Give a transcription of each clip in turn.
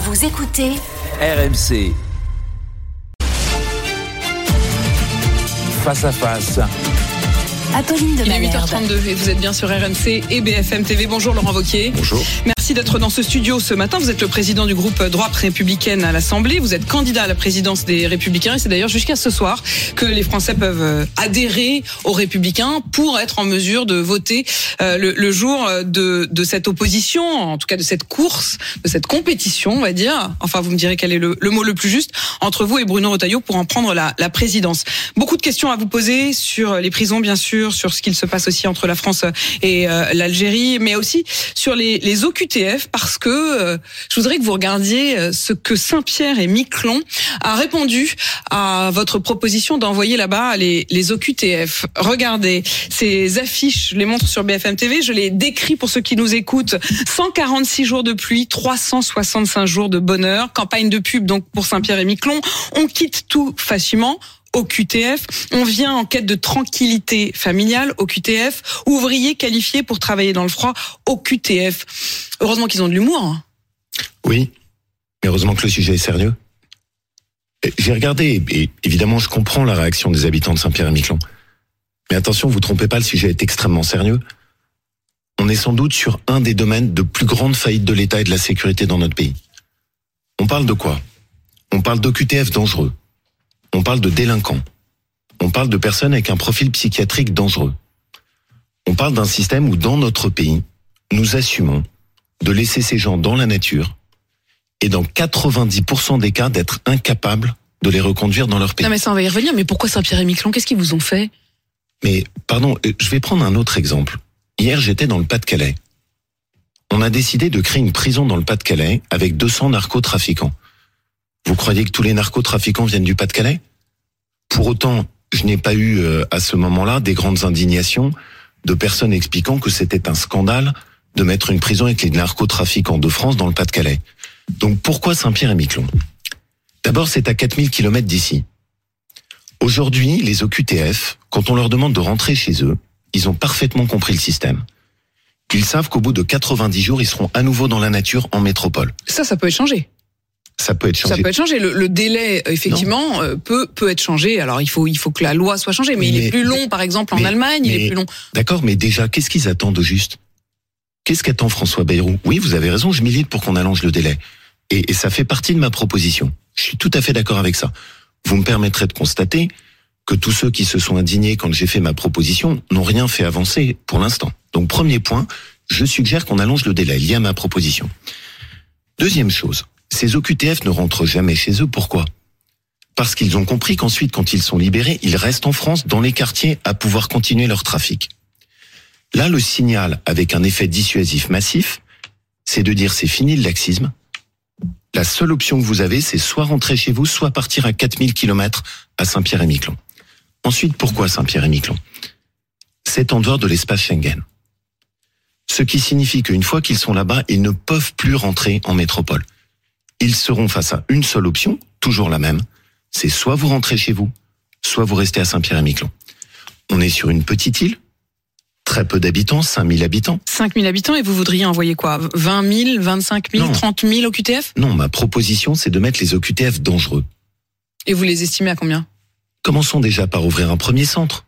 Vous écoutez RMC. Face à face. Apolline de Il est Malherbe. 8h32 et vous êtes bien sur RMC et BFM TV. Bonjour Laurent Wauquiez. Bonjour. Merci d'être dans ce studio ce matin. Vous êtes le président du groupe Droite Républicaine à l'Assemblée. Vous êtes candidat à la présidence des Républicains et c'est d'ailleurs jusqu'à ce soir que les Français peuvent adhérer aux Républicains pour être en mesure de voter le jour de cette opposition, en tout cas de cette course, de cette compétition, on va dire. Enfin, vous me direz quel est le mot le plus juste entre vous et Bruno Retailleau pour en prendre la présidence. Beaucoup de questions à vous poser sur les prisons, bien sûr, sur ce qu'il se passe aussi entre la France et l'Algérie, mais aussi sur les OQTF, parce que je voudrais que vous regardiez ce que Saint-Pierre et Miquelon a répondu à votre proposition d'envoyer là-bas les OQTF. Regardez, ces affiches, je les montre sur BFM TV, je les décris pour ceux qui nous écoutent. 146 jours de pluie, 365 jours de bonheur, campagne de pub donc pour Saint-Pierre et Miquelon. On quitte tout facilement. OQTF, on vient en quête de tranquillité familiale, OQTF, ouvriers qualifiés pour travailler dans le froid, OQTF. Heureusement qu'ils ont de l'humour. Oui, mais heureusement que le sujet est sérieux. J'ai regardé, et évidemment je comprends la réaction des habitants de Saint-Pierre-et-Miquelon. Mais attention, vous trompez pas, le sujet est extrêmement sérieux. On est sans doute sur un des domaines de plus grande faillite de l'État et de la sécurité dans notre pays. On parle de quoi ? On parle d'OQTF dangereux. On parle de délinquants. On parle de personnes avec un profil psychiatrique dangereux. On parle d'un système où, dans notre pays, nous assumons de laisser ces gens dans la nature et dans 90% des cas d'être incapables de les reconduire dans leur pays. Non mais ça on va y revenir, mais pourquoi Saint-Pierre et Miquelon ? Qu'est-ce qu'ils vous ont fait ? Mais, pardon, je vais prendre un autre exemple. Hier, j'étais dans le Pas-de-Calais. On a décidé de créer une prison dans le Pas-de-Calais avec 200 narcotrafiquants. Vous croyez que tous les narcotrafiquants viennent du Pas-de-Calais ? Pour autant, je n'ai pas eu à ce moment-là des grandes indignations de personnes expliquant que c'était un scandale de mettre une prison avec les narcotrafiquants de France dans le Pas-de-Calais. Donc pourquoi Saint-Pierre-et-Miquelon ? D'abord, c'est à 4000 km d'ici. Aujourd'hui, les OQTF, quand on leur demande de rentrer chez eux, ils ont parfaitement compris le système. Ils savent qu'au bout de 90 jours, ils seront à nouveau dans la nature en métropole. Ça peut être changé. Ça peut être changé. Ça peut être changé. Le délai, effectivement, peut être changé. Alors, il faut que la loi soit changée. Mais il est plus long, par exemple, en Allemagne, il est plus long. D'accord, mais déjà, qu'est-ce qu'ils attendent au juste ? Qu'est-ce qu'attend François Bayrou ? Oui, vous avez raison, je milite pour qu'on allonge le délai. Et ça fait partie de ma proposition. Je suis tout à fait d'accord avec ça. Vous me permettrez de constater que tous ceux qui se sont indignés quand j'ai fait ma proposition n'ont rien fait avancer pour l'instant. Donc, premier point, je suggère qu'on allonge le délai lié à ma proposition. Deuxième chose. Ces OQTF ne rentrent jamais chez eux. Pourquoi ? Parce qu'ils ont compris qu'ensuite, quand ils sont libérés, ils restent en France, dans les quartiers, à pouvoir continuer leur trafic. Là, le signal, avec un effet dissuasif massif, c'est de dire c'est fini le laxisme. La seule option que vous avez, c'est soit rentrer chez vous, soit partir à 4000 km à Saint-Pierre-et-Miquelon. Ensuite, pourquoi Saint-Pierre-et-Miquelon ? C'est en dehors de l'espace Schengen. Ce qui signifie qu'une fois qu'ils sont là-bas, ils ne peuvent plus rentrer en métropole. Ils seront face à une seule option, toujours la même, c'est soit vous rentrez chez vous, soit vous restez à Saint-Pierre-et-Miquelon. On est sur une petite île, très peu d'habitants, 5000 habitants. 5000 habitants et vous voudriez envoyer quoi ? 20 000, 25 000, Non. 30 000 OQTF ? Non, ma proposition, c'est de mettre les OQTF dangereux. Et vous les estimez à combien ? Commençons déjà par ouvrir un premier centre.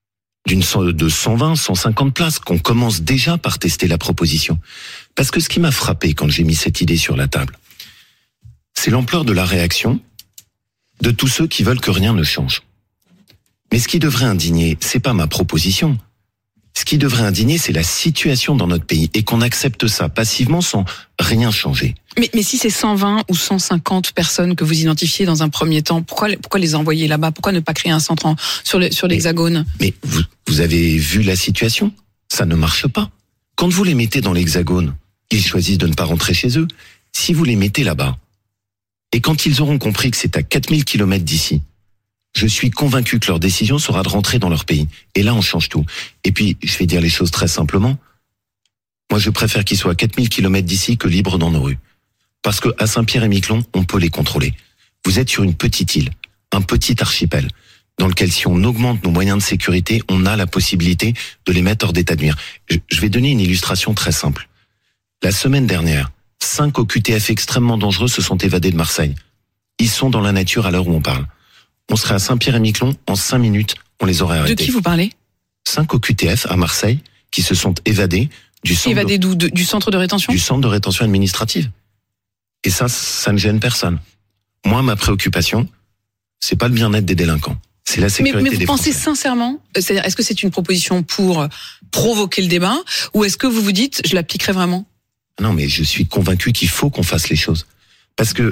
De 120, 150 places, qu'on commence déjà par tester la proposition. Parce que ce qui m'a frappé quand j'ai mis cette idée sur la table, c'est l'ampleur de la réaction de tous ceux qui veulent que rien ne change. Mais ce qui devrait indigner, c'est pas ma proposition. Ce qui devrait indigner, c'est la situation dans notre pays et qu'on accepte ça passivement sans rien changer. Mais si c'est 120 ou 150 personnes que vous identifiez dans un premier temps, pourquoi les envoyer là-bas ? Pourquoi ne pas créer un centre sur l'Hexagone ? Mais vous avez vu la situation ? Ça ne marche pas. Quand vous les mettez dans l'Hexagone, ils choisissent de ne pas rentrer chez eux. Si vous les mettez là-bas, et quand ils auront compris que c'est à 4000 km d'ici, je suis convaincu que leur décision sera de rentrer dans leur pays. Et là, on change tout. Et puis, je vais dire les choses très simplement. Moi, je préfère qu'ils soient à 4000 km d'ici que libres dans nos rues. Parce que à Saint-Pierre-et-Miquelon, on peut les contrôler. Vous êtes sur une petite île, un petit archipel, dans lequel si on augmente nos moyens de sécurité, on a la possibilité de les mettre hors d'état de nuire. Je vais donner une illustration très simple. La semaine dernière, 5 OQTF extrêmement dangereux se sont évadés de Marseille. Ils sont dans la nature à l'heure où on parle. On serait à Saint-Pierre-et-Miquelon, en 5 minutes, on les aurait arrêtés. De qui vous parlez? 5 OQTF à Marseille qui se sont évadés du centre, du centre de rétention? Du centre de rétention administrative. Et ça ne gêne personne. Moi, ma préoccupation, c'est pas le bien-être des délinquants. C'est la sécurité des Français. Mais vous pensez sincèrement, c'est-à-dire, est-ce que c'est une proposition pour provoquer le débat, ou est-ce que vous vous dites, je l'appliquerai vraiment? Non, mais je suis convaincu qu'il faut qu'on fasse les choses. Parce que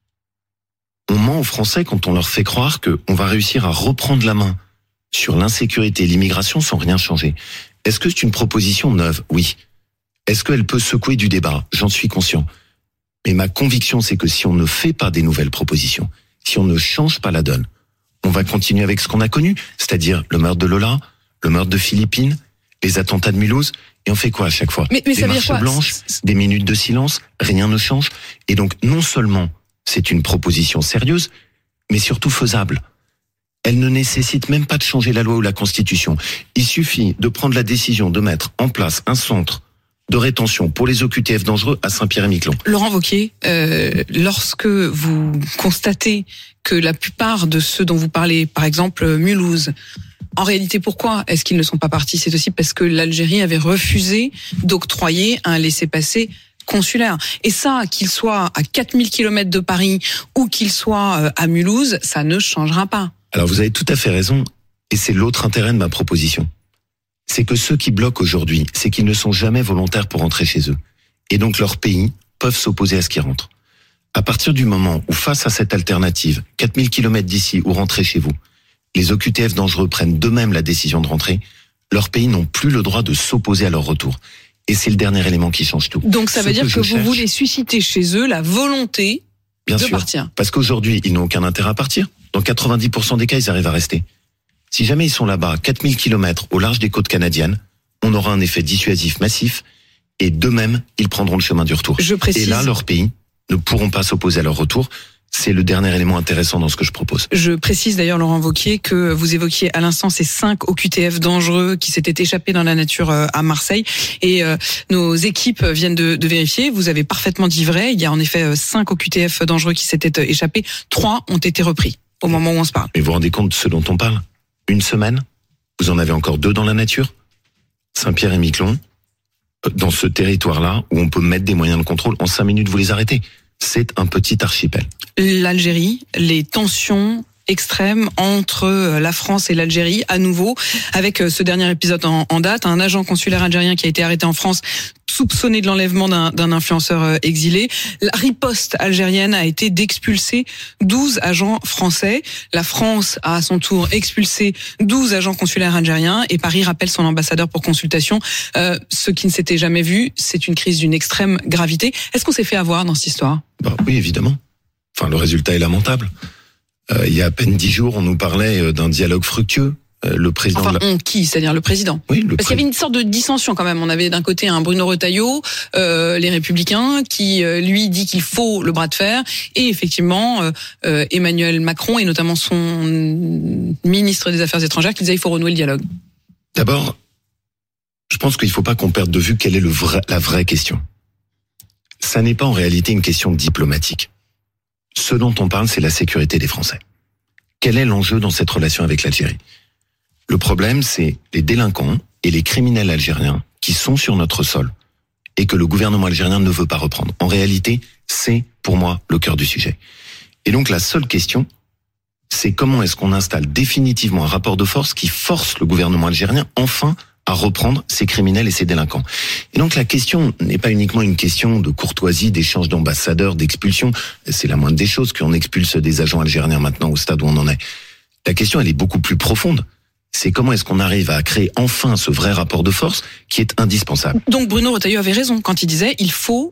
on ment aux Français quand on leur fait croire qu'on va réussir à reprendre la main sur l'insécurité et l'immigration sans rien changer. Est-ce que c'est une proposition neuve? Oui. Est-ce qu'elle peut secouer du débat? J'en suis conscient. Mais ma conviction, c'est que si on ne fait pas des nouvelles propositions, si on ne change pas la donne, on va continuer avec ce qu'on a connu, c'est-à-dire le meurtre de Lola, le meurtre de Philippine, les attentats de Mulhouse, et on fait quoi à chaque fois? Mais des ça veut dire marches quoi? blanches, des minutes de silence, rien ne change. Et donc, non seulement c'est une proposition sérieuse, mais surtout faisable. Elle ne nécessite même pas de changer la loi ou la Constitution. Il suffit de prendre la décision de mettre en place un centre de rétention pour les OQTF dangereux à Saint-Pierre-et-Miquelon. Laurent Wauquiez, lorsque vous constatez que la plupart de ceux dont vous parlez, par exemple Mulhouse, en réalité, pourquoi est-ce qu'ils ne sont pas partis? C'est aussi parce que l'Algérie avait refusé d'octroyer un laissez-passer consulaire. Et ça, qu'il soit à 4000 km de Paris ou qu'il soit à Mulhouse, ça ne changera pas. Alors vous avez tout à fait raison, et c'est l'autre intérêt de ma proposition. C'est que ceux qui bloquent aujourd'hui, c'est qu'ils ne sont jamais volontaires pour rentrer chez eux. Et donc leurs pays peuvent s'opposer à ce qui rentre. À partir du moment où, face à cette alternative, 4000 km d'ici ou rentrer chez vous, les OQTF dangereux prennent d'eux-mêmes la décision de rentrer, leurs pays n'ont plus le droit de s'opposer à leur retour. Et c'est le dernier élément qui change tout. Donc ça veut dire que vous voulez susciter chez eux la volonté de partir. Parce qu'aujourd'hui, ils n'ont aucun intérêt à partir. Dans 90% des cas, ils arrivent à rester. Si jamais ils sont là-bas, 4000 km au large des côtes canadiennes, on aura un effet dissuasif massif, et d'eux-mêmes, ils prendront le chemin du retour. Je précise. Et là, leurs pays ne pourront pas s'opposer à leur retour. C'est le dernier élément intéressant dans ce que je propose. Je précise d'ailleurs, Laurent Wauquiez, que vous évoquiez à l'instant ces 5 OQTF dangereux qui s'étaient échappés dans la nature à Marseille. Et nos équipes viennent de vérifier. Vous avez parfaitement dit vrai. Il y a en effet 5 OQTF dangereux qui s'étaient échappés. 3 ont été repris au moment où on se parle. Mais vous vous rendez compte de ce dont on parle? Une semaine, vous en avez encore 2 dans la nature. Saint-Pierre-et-Miquelon, dans ce territoire-là, où on peut mettre des moyens de contrôle, en 5 minutes, vous les arrêtez. C'est un petit archipel. L'Algérie, les tensions extrêmes entre la France et l'Algérie, à nouveau, avec ce dernier épisode en date, un agent consulaire algérien qui a été arrêté en France, soupçonné de l'enlèvement d'un influenceur exilé. La riposte algérienne a été d'expulser 12 agents français. La France a à son tour expulsé 12 agents consulaires algériens et Paris rappelle son ambassadeur pour consultation. Ce qui ne s'était jamais vu, c'est une crise d'une extrême gravité. Est-ce qu'on s'est fait avoir dans cette histoire? Oui, évidemment. Enfin, le résultat est lamentable. Il y a à peine 10 jours, on nous parlait d'un dialogue fructueux. Le président. Enfin, qui? C'est-à-dire le président. Oui, Parce qu'il y avait une sorte de dissension quand même. On avait d'un côté un Bruno Retailleau, les Républicains, qui lui dit qu'il faut le bras de fer, et effectivement Emmanuel Macron et notamment son ministre des Affaires étrangères qui disait il faut renouer le dialogue. D'abord, je pense qu'il ne faut pas qu'on perde de vue quelle est la vraie question. Ça n'est pas en réalité une question diplomatique. Ce dont on parle, c'est la sécurité des Français. Quel est l'enjeu dans cette relation avec l'Algérie? Le problème, c'est les délinquants et les criminels algériens qui sont sur notre sol et que le gouvernement algérien ne veut pas reprendre. En réalité, c'est pour moi le cœur du sujet. Et donc la seule question, c'est comment est-ce qu'on installe définitivement un rapport de force qui force le gouvernement algérien enfin à reprendre ces criminels et ces délinquants. Et donc la question n'est pas uniquement une question de courtoisie, d'échange d'ambassadeurs, d'expulsion. C'est la moindre des choses qu'on expulse des agents algériens maintenant au stade où on en est. La question, elle est beaucoup plus profonde. C'est comment est-ce qu'on arrive à créer enfin ce vrai rapport de force qui est indispensable. Donc Bruno Retailleau avait raison quand il disait il faut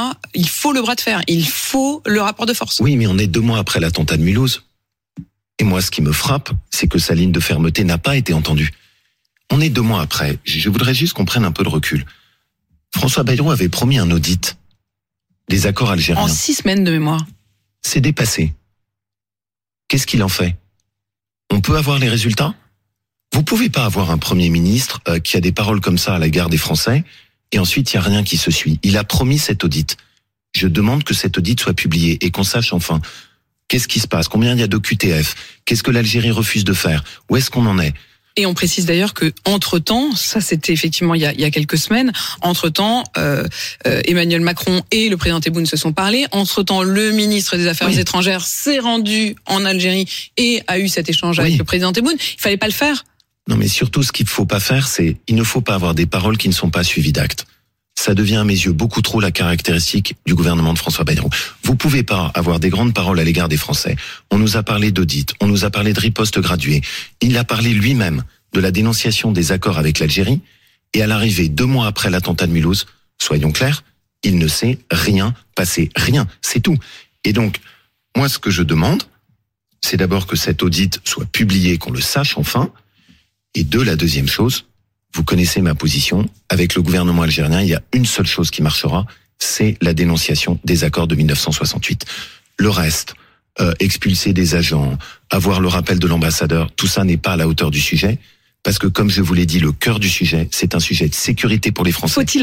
le bras de fer, il faut le rapport de force. Oui, mais on est 2 mois après l'attentat de Mulhouse. Et moi, ce qui me frappe, c'est que sa ligne de fermeté n'a pas été entendue. On est 2 mois après. Je voudrais juste qu'on prenne un peu de recul. François Bayrou avait promis un audit des accords algériens. En 6 semaines de mémoire. C'est dépassé. Qu'est-ce qu'il en fait? On peut avoir les résultats? Vous pouvez pas avoir un Premier ministre qui a des paroles comme ça à l'égard des Français et ensuite il n'y a rien qui se suit. Il a promis cet audit. Je demande que cet audit soit publié et qu'on sache enfin qu'est-ce qui se passe, combien il y a d'OQTF, qu'est-ce que l'Algérie refuse de faire, où est-ce qu'on en est. Et on précise d'ailleurs que entre-temps, ça c'était effectivement il y a quelques semaines, entre-temps, Emmanuel Macron et le président Tebboune se sont parlé. Entre-temps, le ministre des Affaires étrangères s'est rendu en Algérie et a eu cet échange avec le président Tebboune. Il fallait pas le faire. Non, mais surtout, ce qu'il ne faut pas faire, c'est il ne faut pas avoir des paroles qui ne sont pas suivies d'actes. Ça devient à mes yeux beaucoup trop la caractéristique du gouvernement de François Bayrou. Vous pouvez pas avoir des grandes paroles à l'égard des Français. On nous a parlé d'audit, on nous a parlé de riposte graduée. Il a parlé lui-même de la dénonciation des accords avec l'Algérie. Et à l'arrivée, 2 mois après l'attentat de Mulhouse, soyons clairs, il ne s'est rien passé. Rien, c'est tout. Et donc, moi, ce que je demande, c'est d'abord que cet audit soit publié, qu'on le sache enfin. Et la deuxième chose, vous connaissez ma position, avec le gouvernement algérien, il y a une seule chose qui marchera, c'est la dénonciation des accords de 1968. Le reste, expulser des agents, avoir le rappel de l'ambassadeur, tout ça n'est pas à la hauteur du sujet, parce que comme je vous l'ai dit, le cœur du sujet, c'est un sujet de sécurité pour les Français. Faut-il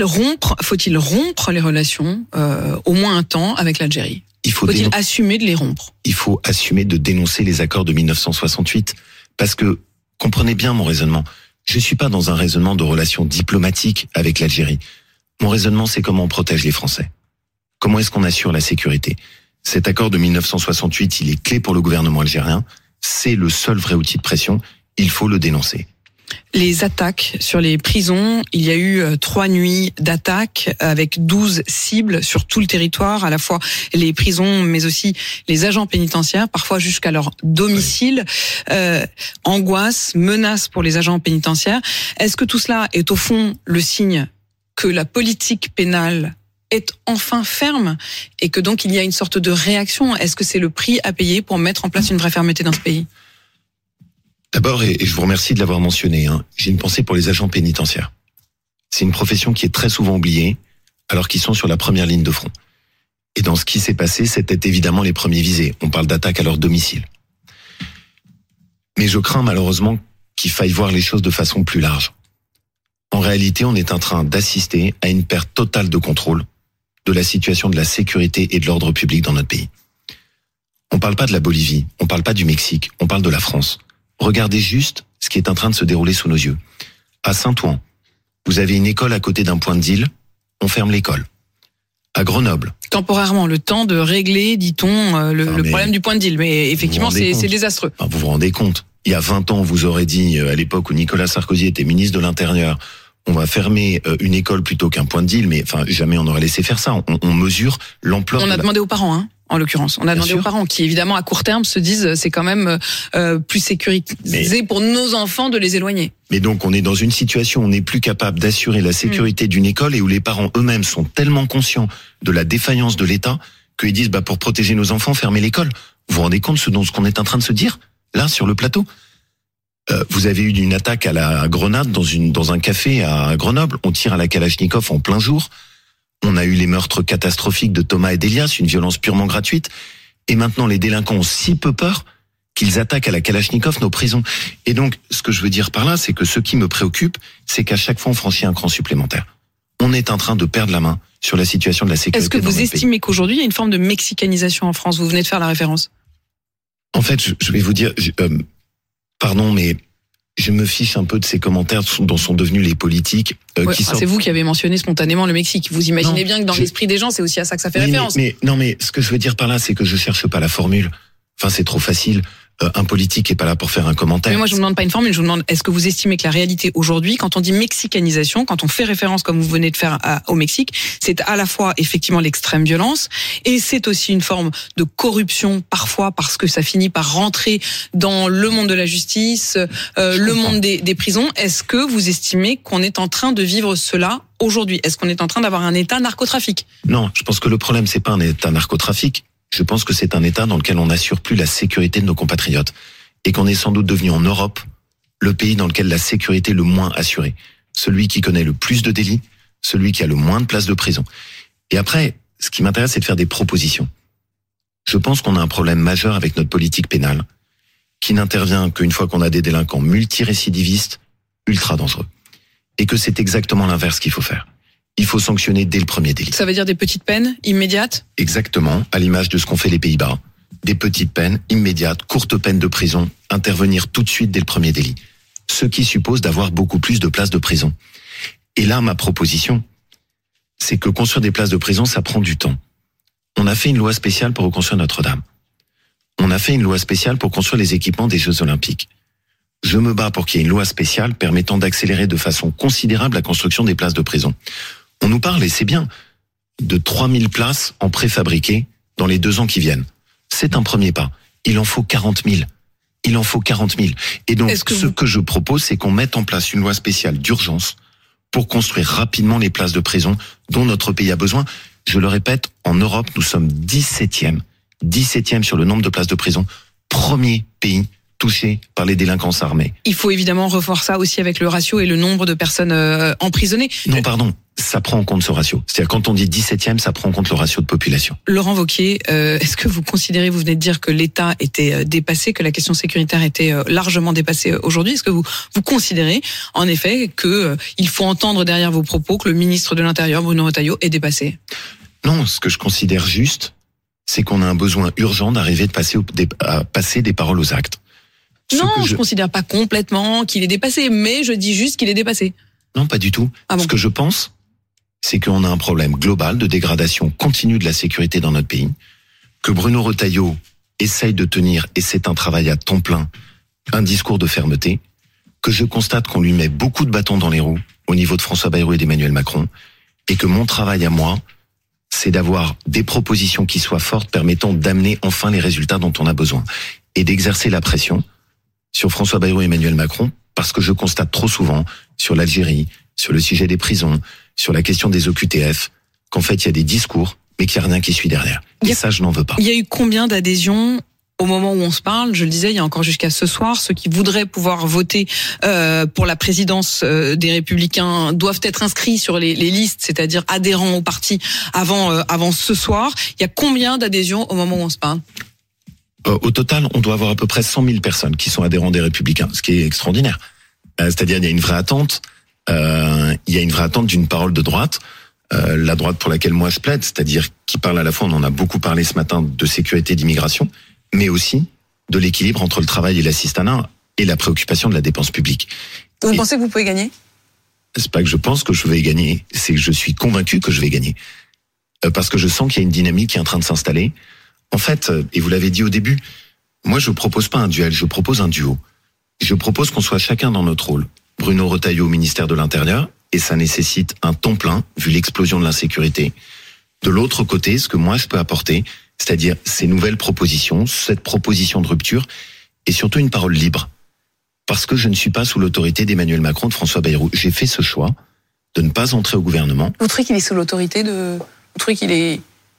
rompre les relations, au moins un temps, avec l'Algérie ? Faut-il assumer de les rompre ? Il faut assumer de dénoncer les accords de 1968, parce que, comprenez bien mon raisonnement, je suis pas dans un raisonnement de relations diplomatiques avec l'Algérie. Mon raisonnement, c'est comment on protège les Français. Comment est-ce qu'on assure la sécurité ? Cet accord de 1968, il est clé pour le gouvernement algérien. C'est le seul vrai outil de pression. Il faut le dénoncer. Les attaques sur les prisons, il y a eu 3 nuits d'attaques avec 12 cibles sur tout le territoire, à la fois les prisons mais aussi les agents pénitentiaires, parfois jusqu'à leur domicile. Angoisse, menace pour les agents pénitentiaires. Est-ce que tout cela est au fond le signe que la politique pénale est enfin ferme et que donc il y a une sorte de réaction ? Est-ce que c'est le prix à payer pour mettre en place une vraie fermeté dans ce pays ? D'abord, et je vous remercie de l'avoir mentionné, j'ai une pensée pour les agents pénitentiaires. C'est une profession qui est très souvent oubliée, alors qu'ils sont sur la première ligne de front. Et dans ce qui s'est passé, c'était évidemment les premiers visés. On parle d'attaque à leur domicile. Mais je crains malheureusement qu'il faille voir les choses de façon plus large. En réalité, on est en train d'assister à une perte totale de contrôle de la situation de la sécurité et de l'ordre public dans notre pays. On parle pas de la Bolivie, on parle pas du Mexique, on parle de la France. Regardez juste ce qui est en train de se dérouler sous nos yeux. À Saint-Ouen, vous avez une école à côté d'un point de deal, on ferme l'école. À Grenoble. Temporairement, le temps de régler, dit-on, le problème du point de deal. Mais effectivement, c'est désastreux. Vous vous rendez compte ? Il y a 20 ans, on vous aurait dit, à l'époque où Nicolas Sarkozy était ministre de l'Intérieur, on va fermer une école plutôt qu'un point de deal, mais jamais on aurait laissé faire ça. On mesure l'ampleur. On a demandé aux parents, en l'occurrence. On a demandé aux parents qui, évidemment, à court terme, se disent c'est quand même plus sécurisé pour nos enfants de les éloigner. Mais donc, on est dans une situation où on n'est plus capable d'assurer la sécurité d'une école et où les parents eux-mêmes sont tellement conscients de la défaillance de l'État qu'ils disent pour protéger nos enfants, fermer l'école. Vous vous rendez compte ce qu'on est en train de se dire, là, sur le plateau ? Vous avez eu une attaque à la grenade dans un café à Grenoble. On tire à la Kalachnikov en plein jour. On a eu les meurtres catastrophiques de Thomas et d'Elias, une violence purement gratuite. Et maintenant, les délinquants ont si peu peur qu'ils attaquent à la Kalachnikov nos prisons. Et donc, ce que je veux dire par là, c'est que ce qui me préoccupe, c'est qu'à chaque fois, on franchit un cran supplémentaire. On est en train de perdre la main sur la situation de la sécurité. Est-ce que vous estimez qu'aujourd'hui, il y a une forme de mexicanisation en France ? Vous venez de faire la référence. En fait, je vais vous dire... pardon, mais je me fiche un peu de ces commentaires dont sont devenus les politiques. C'est vous qui avez mentionné spontanément le Mexique. Vous imaginez bien que dans l'esprit des gens, c'est aussi à ça que ça fait référence. Mais ce que je veux dire par là, c'est que je cherche pas la formule. C'est trop facile. Un politique est pas là pour faire un commentaire. Mais moi, je vous demande pas une formule, je vous demande, est-ce que vous estimez que la réalité aujourd'hui, quand on dit mexicanisation, quand on fait référence, comme vous venez de faire au Mexique, c'est à la fois effectivement l'extrême violence, et c'est aussi une forme de corruption, parfois, parce que ça finit par rentrer dans le monde de la justice, le monde des prisons. Est-ce que vous estimez qu'on est en train de vivre cela aujourd'hui ? Est-ce qu'on est en train d'avoir un État narcotrafic ? Non, je pense que le problème, c'est pas un État narcotrafic. Je pense que c'est un État dans lequel on n'assure plus la sécurité de nos compatriotes et qu'on est sans doute devenu en Europe le pays dans lequel la sécurité est le moins assurée. Celui qui connaît le plus de délits, celui qui a le moins de places de prison. Et après, ce qui m'intéresse, c'est de faire des propositions. Je pense qu'on a un problème majeur avec notre politique pénale qui n'intervient qu'une fois qu'on a des délinquants multirécidivistes ultra dangereux. Et que c'est exactement l'inverse qu'il faut faire. il faut sanctionner dès le premier délit. Ça veut dire des petites peines immédiates ? Exactement, à l'image de ce qu'ont fait les Pays-Bas. Des petites peines immédiates, courtes peines de prison, intervenir tout de suite dès le premier délit. Ce qui suppose d'avoir beaucoup plus de places de prison. Et là, ma proposition, c'est que construire des places de prison, ça prend du temps. On a fait une loi spéciale pour reconstruire Notre-Dame. On a fait une loi spéciale pour construire les équipements des Jeux Olympiques. Je me bats pour qu'il y ait une loi spéciale permettant d'accélérer de façon considérable la construction des places de prison. On nous parle, et c'est bien, de 3000 places en préfabriqué dans les 2 ans qui viennent. C'est un premier pas. Il en faut 40 000. Il en faut 40 000. Et donc, ce que je propose, c'est qu'on mette en place une loi spéciale d'urgence pour construire rapidement les places de prison dont notre pays a besoin. Je le répète, en Europe, nous sommes 17e sur le nombre de places de prison. Premier pays touché par les délinquances armées. Il faut évidemment revoir ça aussi avec le ratio et le nombre de personnes emprisonnées. Non, pardon, ça prend en compte ce ratio. C'est-à-dire quand on dit 17e, ça prend en compte le ratio de population. Laurent Wauquiez, est-ce que vous considérez, vous venez de dire que l'État était dépassé, que la question sécuritaire était largement dépassée aujourd'hui. Est-ce que vous considérez en effet que il faut entendre derrière vos propos que le ministre de l'Intérieur, Bruno Retailleau, est dépassé ? Non, ce que je considère juste, c'est qu'on a un besoin urgent d'arriver à passer des paroles aux actes. Non, je considère pas complètement qu'il est dépassé, mais je dis juste qu'il est dépassé. Non, pas du tout. Ah bon. Ce que je pense, c'est qu'on a un problème global de dégradation continue de la sécurité dans notre pays, que Bruno Retailleau essaye de tenir, et c'est un travail à temps plein, un discours de fermeté, que je constate qu'on lui met beaucoup de bâtons dans les roues au niveau de François Bayrou et d'Emmanuel Macron, et que mon travail à moi, c'est d'avoir des propositions qui soient fortes permettant d'amener enfin les résultats dont on a besoin, et d'exercer la pression sur François Bayrou et Emmanuel Macron, parce que je constate trop souvent, sur l'Algérie, sur le sujet des prisons, sur la question des OQTF, qu'en fait, il y a des discours, mais qu'il n'y a rien qui suit derrière. Et ça, je n'en veux pas. Il y a eu combien d'adhésions au moment où on se parle? Je le disais, il y a encore jusqu'à ce soir, ceux qui voudraient pouvoir voter pour la présidence des Républicains doivent être inscrits sur les listes, c'est-à-dire adhérents au parti avant ce soir. Il y a combien d'adhésions au moment où on se parle? Au total, on doit avoir à peu près 100 000 personnes qui sont adhérents des Républicains, ce qui est extraordinaire. C'est-à-dire, il y a une vraie attente. Il y a une vraie attente d'une parole de droite, la droite pour laquelle moi je plaide, c'est-à-dire qui parle à la fois, on en a beaucoup parlé ce matin, de sécurité et d'immigration, mais aussi de l'équilibre entre le travail et l'assistanat et la préoccupation de la dépense publique. Vous pensez que vous pouvez gagner? C'est pas que je pense que je vais gagner, c'est que je suis convaincu que je vais gagner. Parce que je sens qu'il y a une dynamique qui est en train de s'installer. En fait, et vous l'avez dit au début, moi je propose pas un duel, je propose un duo. Je propose qu'on soit chacun dans notre rôle. Bruno Retailleau au ministère de l'Intérieur, et ça nécessite un temps plein, vu l'explosion de l'insécurité. De l'autre côté, ce que moi je peux apporter, c'est-à-dire ces nouvelles propositions, cette proposition de rupture, et surtout une parole libre. Parce que je ne suis pas sous l'autorité d'Emmanuel Macron, de François Bayrou. J'ai fait ce choix de ne pas entrer au gouvernement. Vous trouvez qu'il est sous l'autorité de... Vous trouvez qu'il est...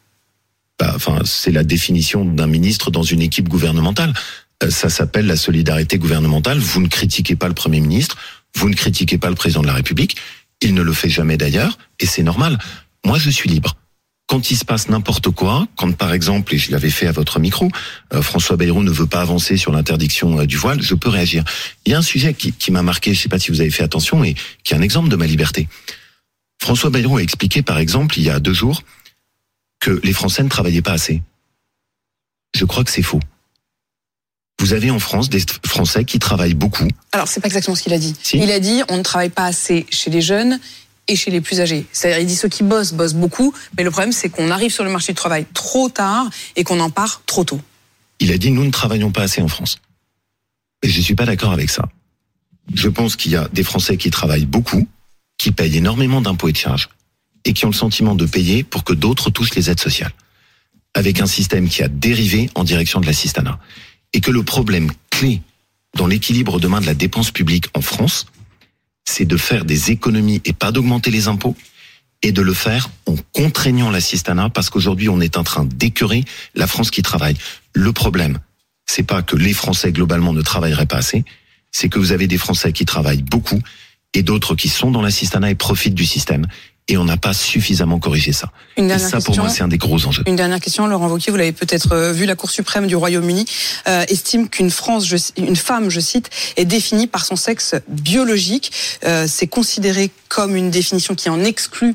c'est la définition d'un ministre dans une équipe gouvernementale. Ça s'appelle la solidarité gouvernementale. Vous ne critiquez pas le Premier ministre, vous ne critiquez pas le Président de la République. Il ne le fait jamais d'ailleurs, et c'est normal. Moi, je suis libre. Quand il se passe n'importe quoi, quand par exemple, et je l'avais fait à votre micro, François Bayrou ne veut pas avancer sur l'interdiction du voile, je peux réagir. Il y a un sujet qui m'a marqué, je ne sais pas si vous avez fait attention, et qui est un exemple de ma liberté. François Bayrou a expliqué, par exemple, il y a 2 jours, que les Français ne travaillaient pas assez. Je crois que c'est faux. Vous avez en France des Français qui travaillent beaucoup. Alors, c'est pas exactement ce qu'il a dit. Si. Il a dit, on ne travaille pas assez chez les jeunes et chez les plus âgés. C'est-à-dire, il dit ceux qui bossent beaucoup, mais le problème, c'est qu'on arrive sur le marché du travail trop tard et qu'on en part trop tôt. Il a dit, nous ne travaillons pas assez en France. Et je suis pas d'accord avec ça. Je pense qu'il y a des Français qui travaillent beaucoup, qui payent énormément d'impôts et de charges, et qui ont le sentiment de payer pour que d'autres touchent les aides sociales. Avec un système qui a dérivé en direction de l'assistanat. Et que le problème clé dans l'équilibre demain de la dépense publique en France, c'est de faire des économies et pas d'augmenter les impôts, et de le faire en contraignant l'assistanat, parce qu'aujourd'hui on est en train d'écœurer la France qui travaille. Le problème, c'est pas que les Français globalement ne travailleraient pas assez, c'est que vous avez des Français qui travaillent beaucoup, et d'autres qui sont dans l'assistanat et profitent du système. Et on n'a pas suffisamment corrigé ça. Et ça, pour moi, c'est un des gros enjeux. Une dernière question, Laurent Wauquiez, vous l'avez peut-être vu, la Cour suprême du Royaume-Uni estime qu'une femme, je cite, est définie par son sexe biologique. C'est considéré comme une définition qui en exclut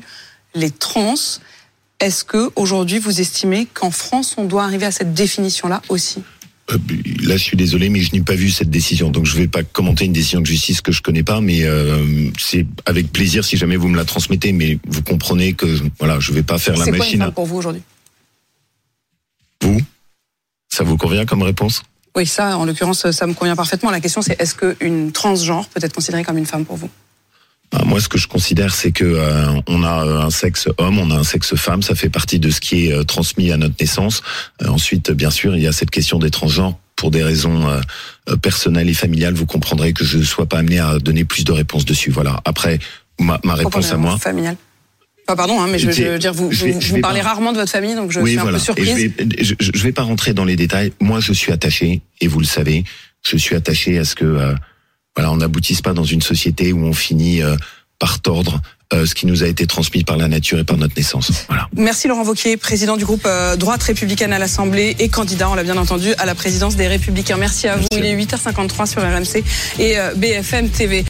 les trans. Est-ce que aujourd'hui vous estimez qu'en France on doit arriver à cette définition-là aussi ? Là, je suis désolé, mais je n'ai pas vu cette décision, donc je ne vais pas commenter une décision de justice que je connais pas, mais c'est avec plaisir si jamais vous me la transmettez. Mais vous comprenez que voilà, je ne vais pas faire la machine. C'est quoi une femme pour vous aujourd'hui ? Vous ? Ça vous convient comme réponse ? Oui, ça, en l'occurrence, ça me convient parfaitement. La question, c'est est-ce qu'une transgenre peut être considérée comme une femme pour vous ? Moi, ce que je considère, c'est que on a un sexe homme, on a un sexe femme, ça fait partie de ce qui est transmis à notre naissance. Ensuite, bien sûr, il y a cette question des transgenres. Pour des raisons personnelles et familiales, vous comprendrez que je ne sois pas amené à donner plus de réponses dessus. Voilà. Après, ma réponse à moi... Familiale. Enfin, pardon, mais je veux dire, vous parlez rarement de votre famille, donc je suis un peu surprise. Je vais pas rentrer dans les détails. Moi, je suis attaché, et vous le savez, je suis attaché à ce que... on n'aboutisse pas dans une société où on finit par tordre ce qui nous a été transmis par la nature et par notre naissance. Voilà. Merci Laurent Wauquiez, président du groupe Droite Républicaine à l'Assemblée et candidat, on l'a bien entendu, à la présidence des Républicains. Merci à vous. Il est 8h53 sur RMC et BFM TV.